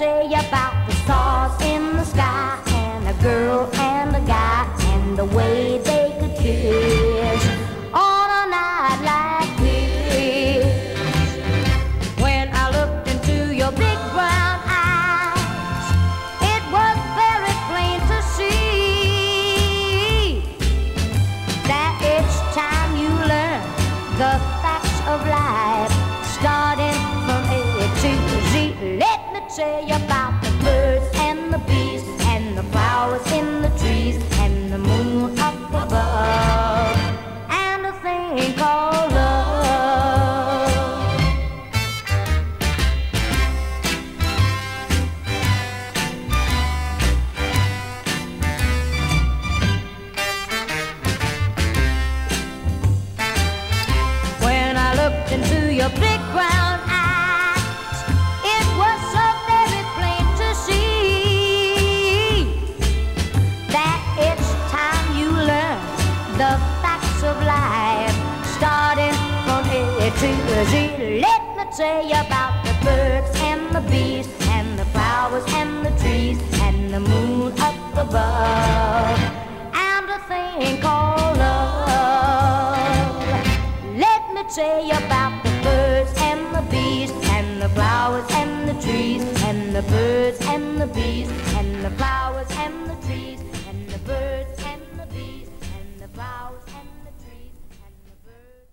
say about the stars in the sky and a girl and a guy and the way they could kiss on a night like this. When I looked into your big brown eyes, it was very plain to see that it's time you learn the facts of life, starting from A to Z. Let me tell you about the birds and the bees and the flowers in the trees and the moon up above and a thing called love. When I looked into your big brown eyes, it was so very plain to see that it's time you learn the facts of life, starting from A to Z. Let me tell you about the birds and the bees and the flowers and the trees and the moon up above and a thing called love. Let me tell you about the birds and the bees and the flowers and the trees and the birds and the bees and the flowers and the trees and the birds and the bees and the flowers and the trees and the birds.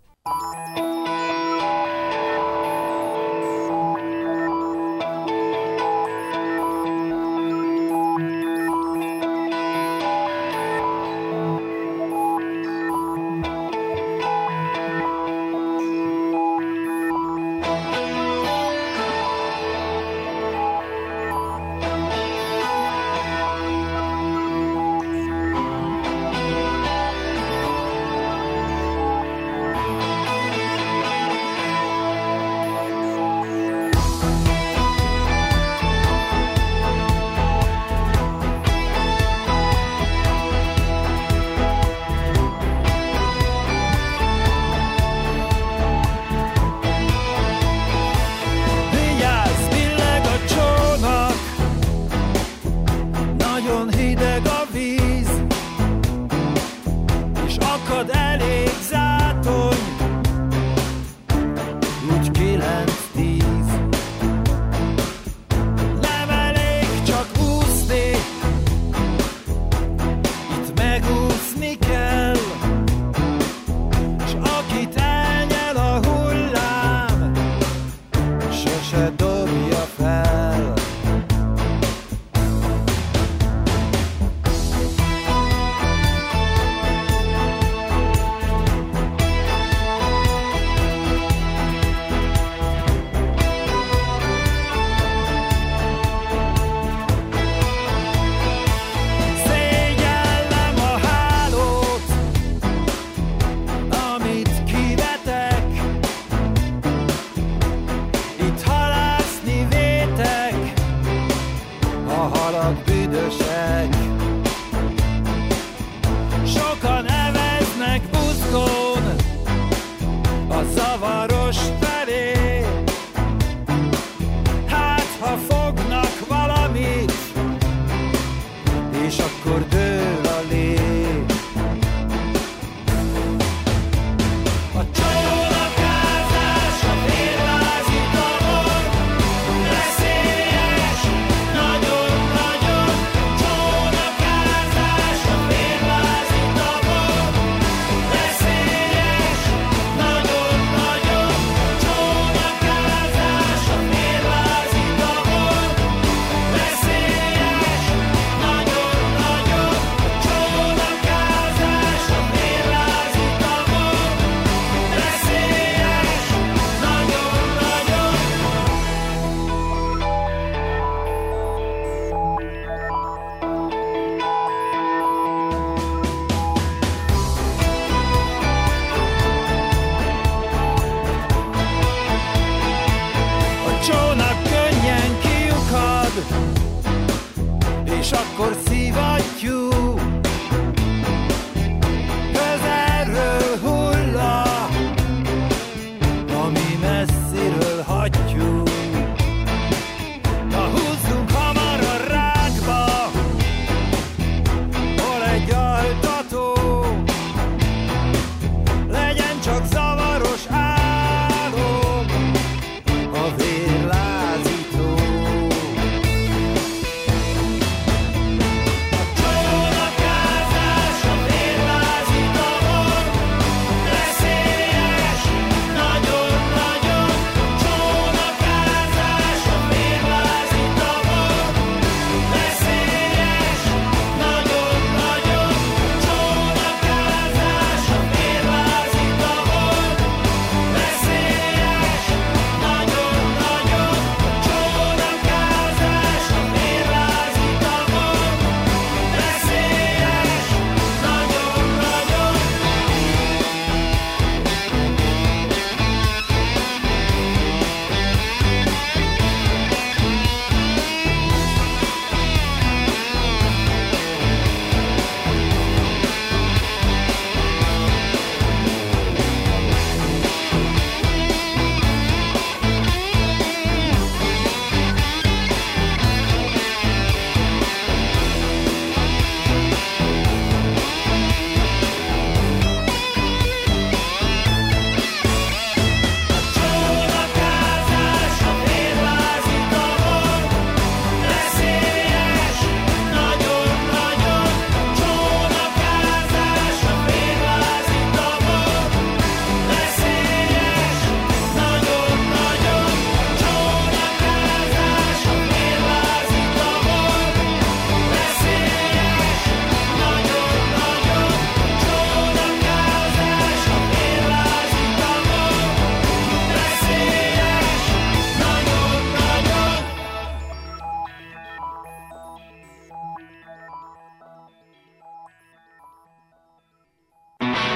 és akkor szivattyú közelről hulla, ami messziről hattyú. Na húzzunk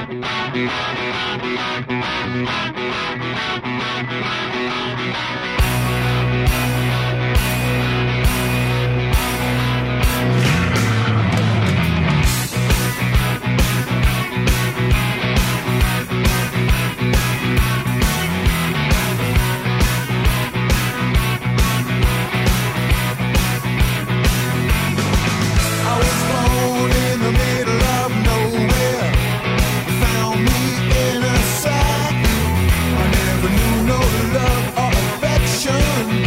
I never knew no love or affection.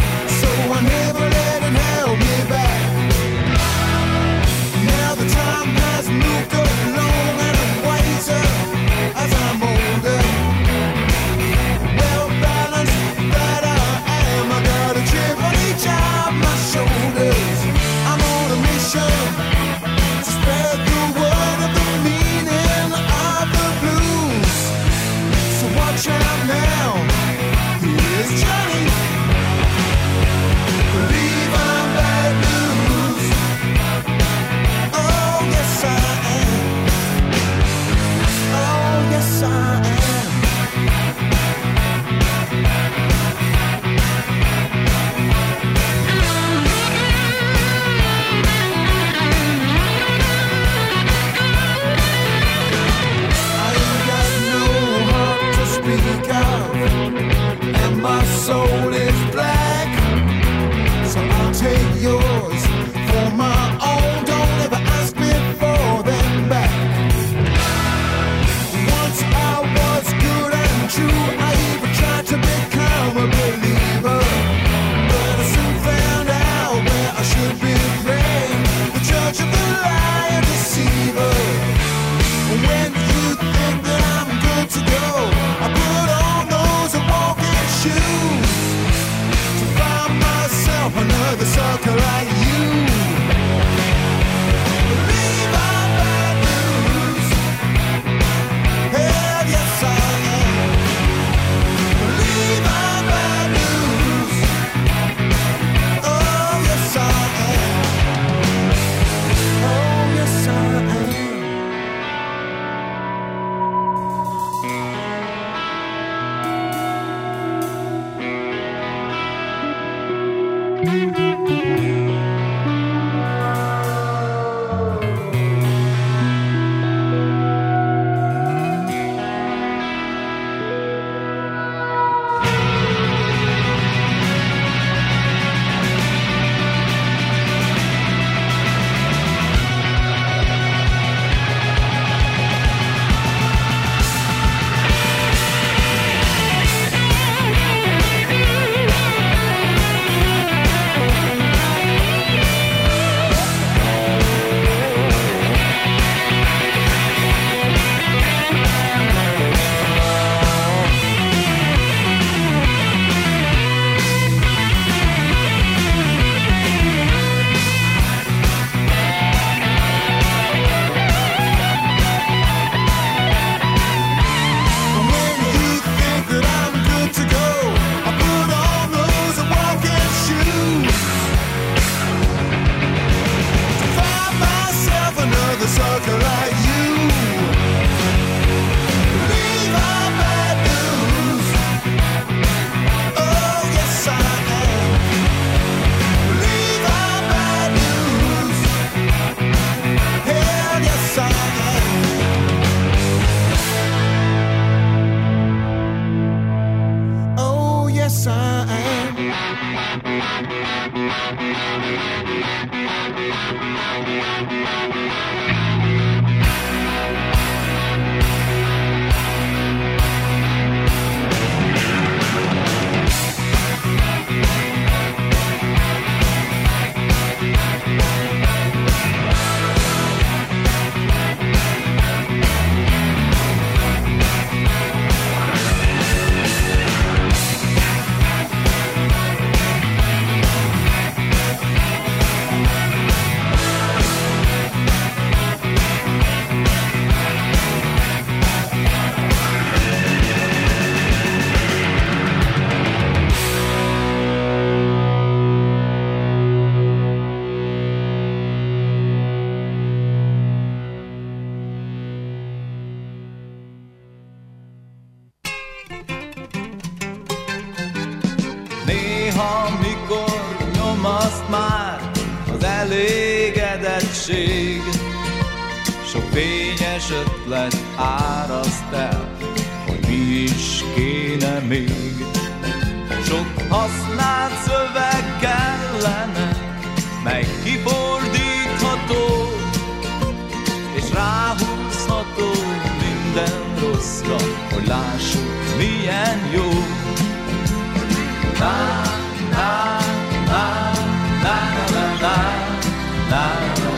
ünnepség. Sok fényes ötlet áraszt el, hogy mi is kéne még. Sok használt szöveg kellene, meg kifordítható, és ráhúzható minden rosszra, hogy lássuk milyen jó. Na, na, na, na, na, na, na,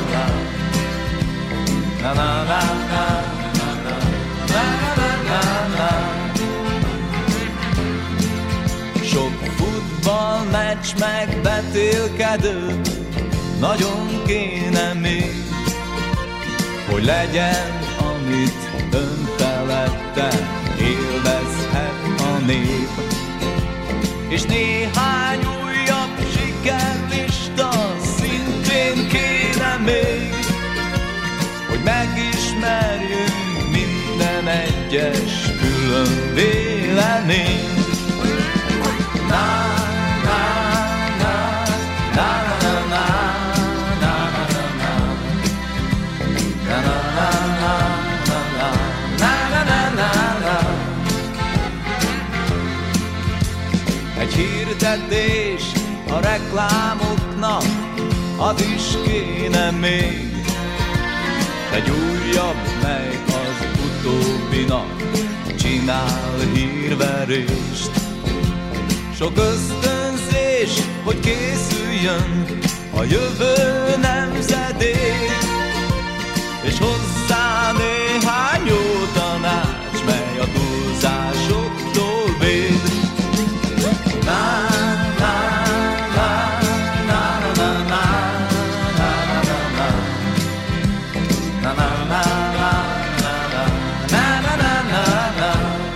na, na, na, na, na. Sok futballmeccs meg betélkedő, nagyon kéne még, hogy legyen, amit önfeledten élvezhet a nép. És néhány újabb sikerlista szintén kéne még, hogy megismerjünk minden egyes külön véleményt. Na, na, na, na, na, na, na, na, na. Egy hirdetés a reklámoknak, az is kéne még. Egy újabb, mely az utóbbinak csinál hírverést. Sok ösztönzés, hogy készüljön a jövő nemzedék, és hozzá néhány jó tanács, mely a túlzásoktól véd. Na, na, na, na, na, na, na, na, na, na, na.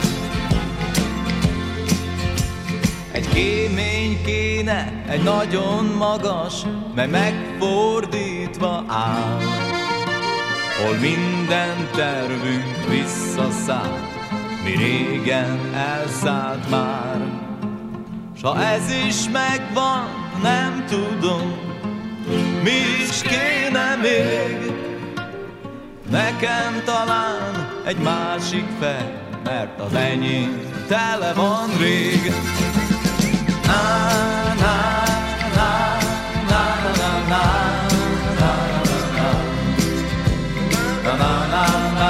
Egy kémény kéne, egy nagyon magas, mely megfordítva áll, hol minden tervünk visszaszáll, mi régen elszállt már. S ha ez is megvan, nem tudom, mi is kéne még. Nekem talán egy másik fej, mert az enyém tele van rég. Na, na, na, na, na, na, na, na, na, na,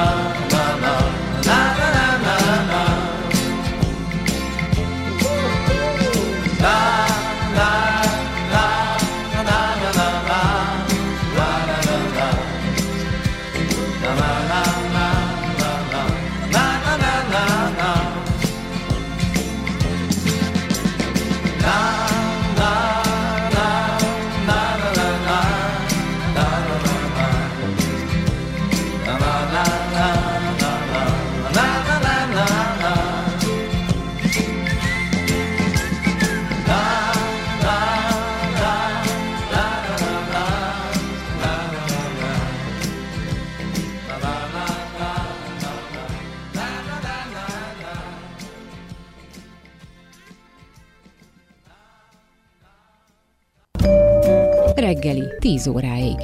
Reggeli, 10 óráig.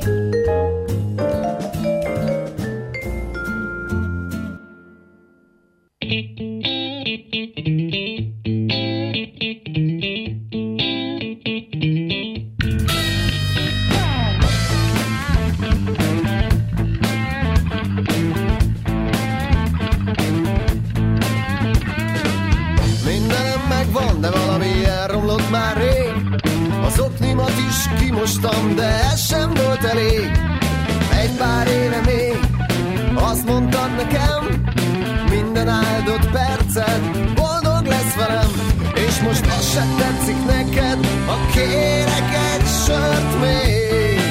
Mindenem megvan, de valami elromlott már rég. Az oknimat is kimostam, de ez sem volt elég. Egy pár éve még azt mondtad nekem, minden áldott percet boldog lesz velem. És most az se tetszik neked, ha kérek egy sört még.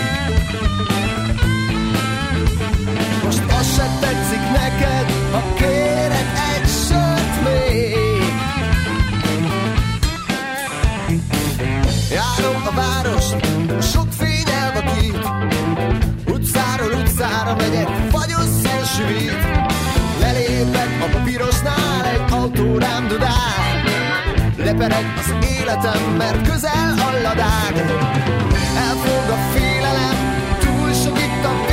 Most az se tetszik neked, ha kérek egy sört még. Járom a várost, sok fény elvakít, utcáról utcára megyek, fagyos szél süvít. Lelépek a pirosnál, egy autó rám dudál, lepereg az életem, mert közel a ladág. Elfog a félelem, túl sok itt a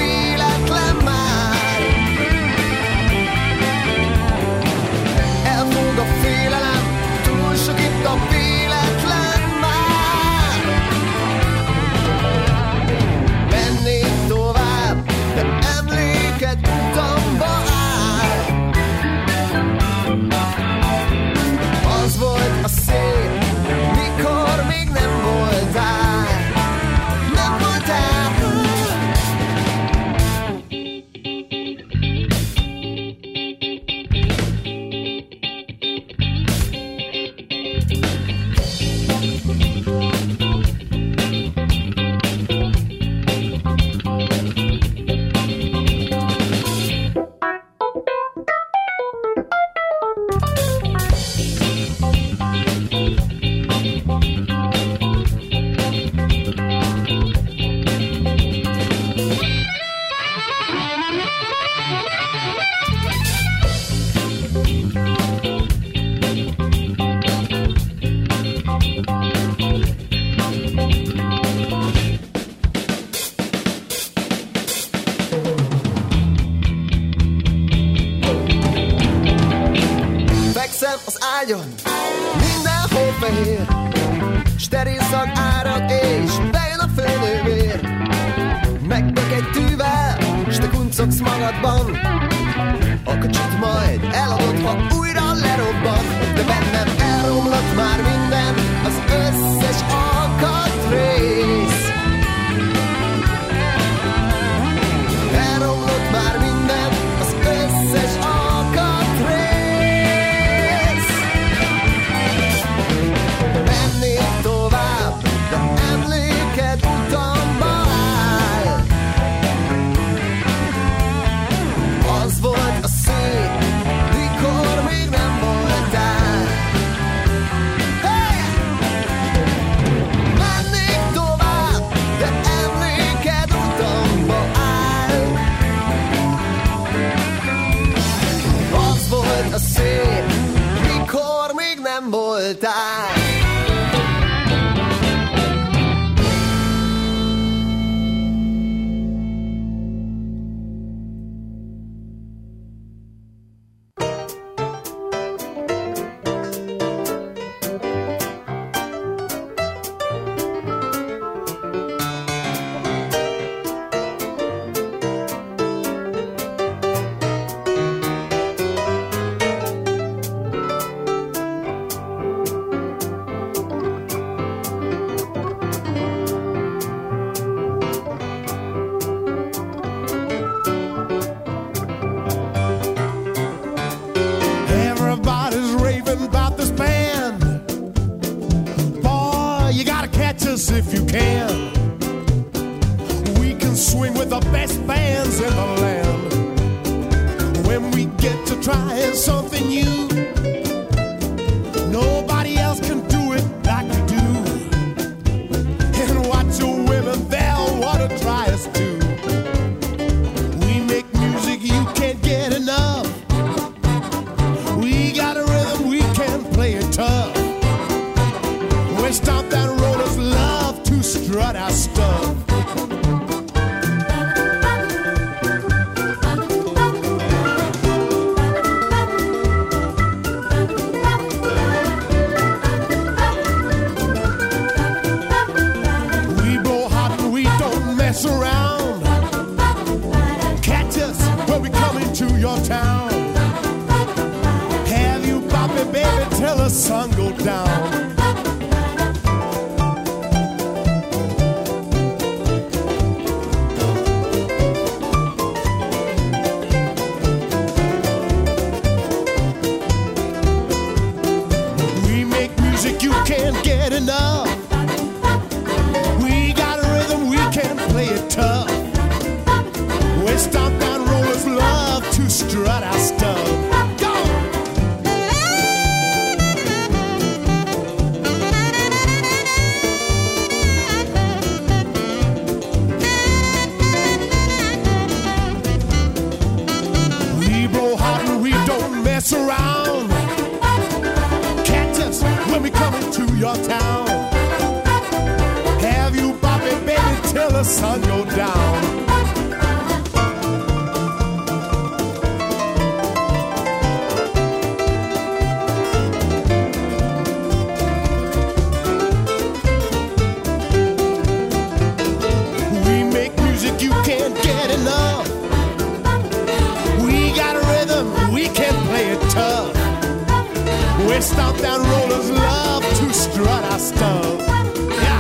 Fekszem az ágyon, mindenhol fehér, steril szag árad és bejön a főnővér. Megbök egy tűvel, s te kuncogsz magadban, a kocsit majd eladod, ha újra lerobban. De bennem elromlott már minden, az összes alkatrész. Elromlott már minden, az összes alkatrész. Mennék tovább, de emléked utamba áll. Az volt a szép, mikor még nem voltál. Hey! Mennék tovább, de emléked utamba áll. Az volt a szép, mikor még nem voltál. Everybody's raving about this band. Boy, you gotta catch us if you can. We can swing with the best bands in the land. When we get to trying something new, nobody else can do it like we do. And watch your women, they'll wanna try us too. We make music you can't get enough. We got a rhythm, we can play it tough. We stomp and rollers love to strut our stuff. We blow hot and we don't mess around. Catch us when we come into your town. Have you Bobby, baby, till the sun go down. We make music you can't get enough. We got a rhythm, we can play it tough. We stomp down rollers love to strut our stuff. Go! We blow hot and we don't mess around. Catch us when we come into your town. Have you Bobby, baby, till the sun go down. We make music you can't get enough. We got a rhythm, we can play it tough. We stomp down rollers love to strut our stuff. Yeah.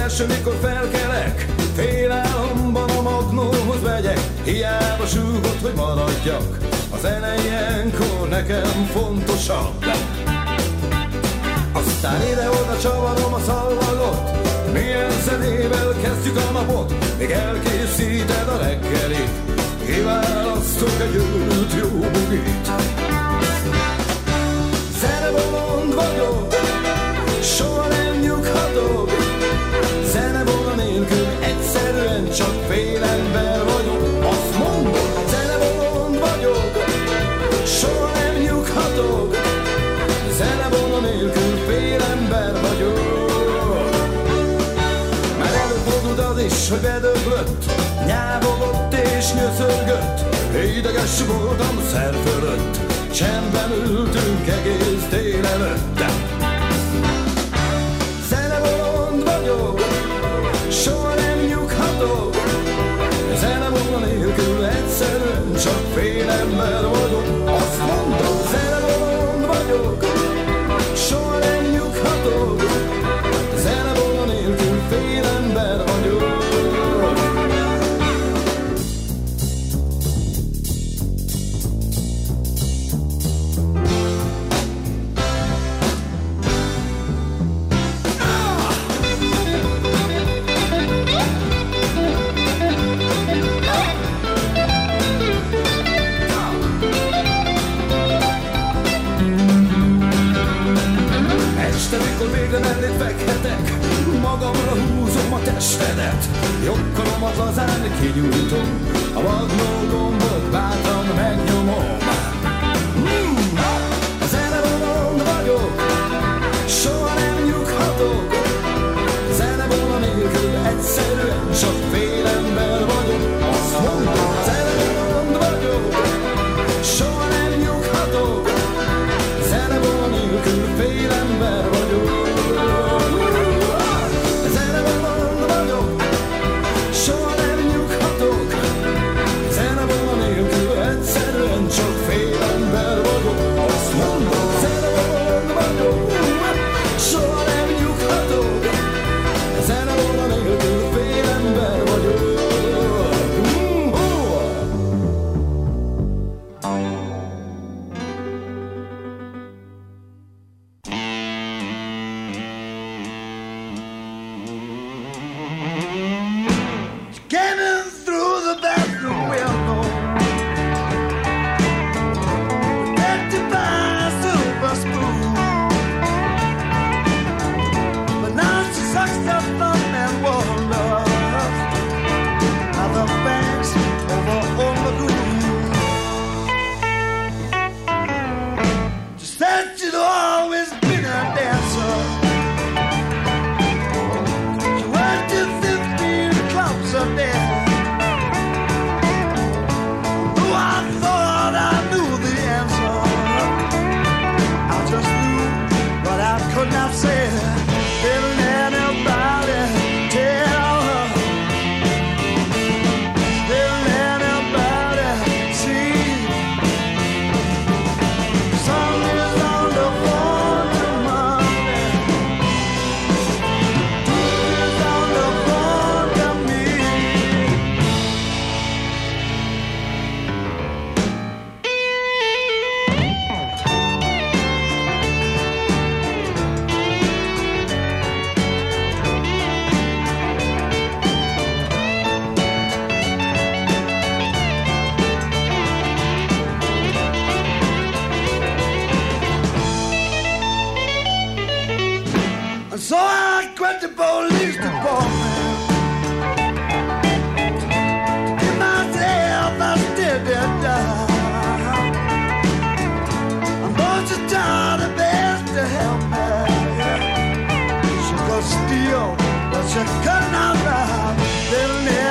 első, mikor felkelek, félálomban a magnóhoz megyek. Hiába súgott, hogy maradjak, a zene ilyenkor nekem fontosabb. Aztán ide-oda csavarom a szalmagot, milyen zenével kezdjük a napot, még elkészíted a reggelit, kiválasztok egy őrült jó bugit. Zenebolond vagyok, soha nem nyughatok, zenebolond nélkül egyszerűen csak félember vagyok. Azt mondom, zenebolond vagyok, soha nem nyughatok, zenebolond nélkül félember vagyok. Már előfordult az is, hogy bedöglött, nyávogott és nyöszörgött, ideges voltam szer fölött, csendben ültünk egész délelőtt. Zenebolond vagyok, soha nem nyughatok, zenebolond nélkül egyszerűen csak félember vagyok. Azt mondom, zenebolond vagyok, soha nem nyughatok, zenebolond nélkül félember vagyok. Magamra húzom a testedet, jogkalomat lazán kinyújtom, a magnó gombot bátran megnyomom. A zenebolond vagyok, soha nem nyughatok, zenebolond nélkül egyszerűen csak félember vagyok. Azt mondom, zenebolond vagyok, soha nem nyughatok, zenebolond nélkül félember vagyok. Csak félember vagyok, azt mondom, zenebolond vagyok, soha nem nyughatok, zenebolond nélkül félember vagyok. Getting through the bathroom window, could not say, didn't anybody tell her, didn't anybody see, sun is on the phone to Monday, is on the phone to me. So I quit the police department, give myself a steady job. I'm going to try the best to help me. She could steal, but she could not rob.